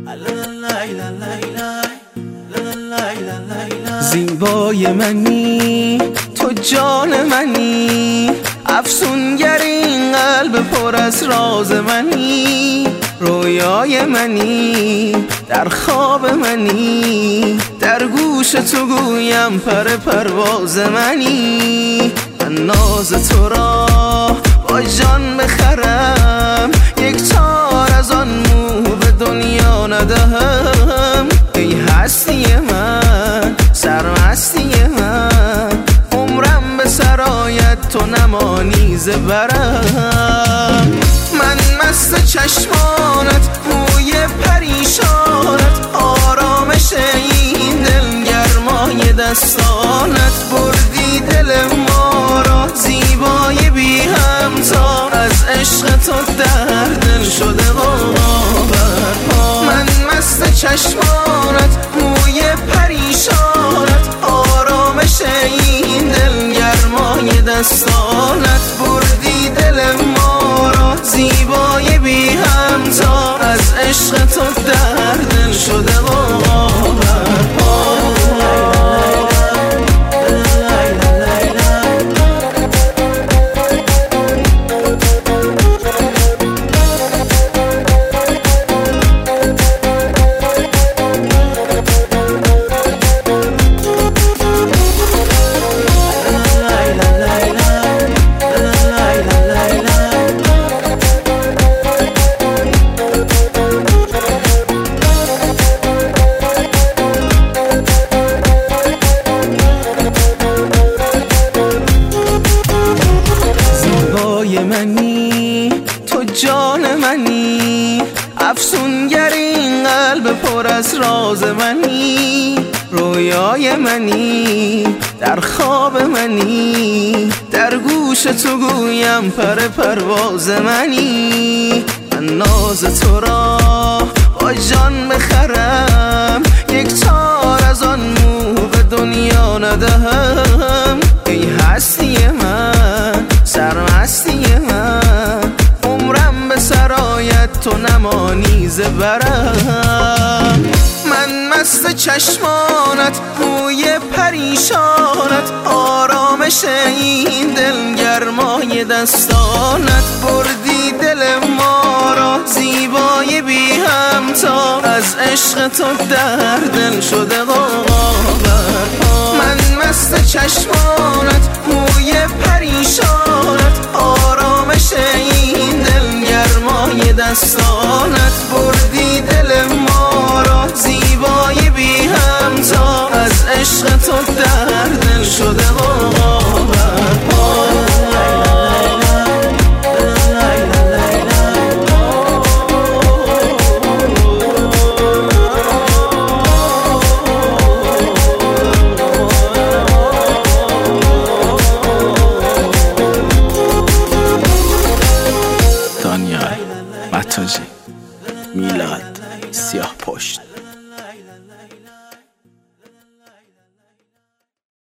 زیبای منی، تو جان منی، افسونگر این قلب پر از راز منی، رویای منی، در خواب منی، در گوش تو گویم پرواز منی. من ناز تو را با جان بخرم، یک تار از آن مو به دنیا ندهم. ای هستی من، سرمستی من، عمرم به سرایت تو نمانی زبرم. من مست چشمانت، موی پریشانت، آرامش این دل، گرمای دستانت، بردی دل ما را زیبای بی همتا، از عشق تو در دل شده باور. من مست چشمانت، موی پریشانت، آرامش این دل، گرمای دستانت، بردی دل ما را زیبای بی همتا، از عشق تو در دل شده باور. منی، تو جان منی، افسونگر این قلب پر از راز منی، رویای منی، در خواب منی، در گوش تو گویم پرواز منی. من ناز تو را با جان بخرم، یک تار از آن مو به دنیا ندهم. ای هستی من، سرمستی من، عمرم به سرایت تو نمانی زبرم. من مست چشمانت، موی پریشانت، آرامش این دل، گرمای دستانت، بردی دل ما را زیبای بی همتا، از عشق تو در دل شده باور. من مست چشمانت، موی پریشانت، آرامش این دل، گرمای دستانت، بردی دل ما را زیبای بی همتا، از عشق تو در دل شده باور. دانیال متاجی، میلاد سیاه پشت.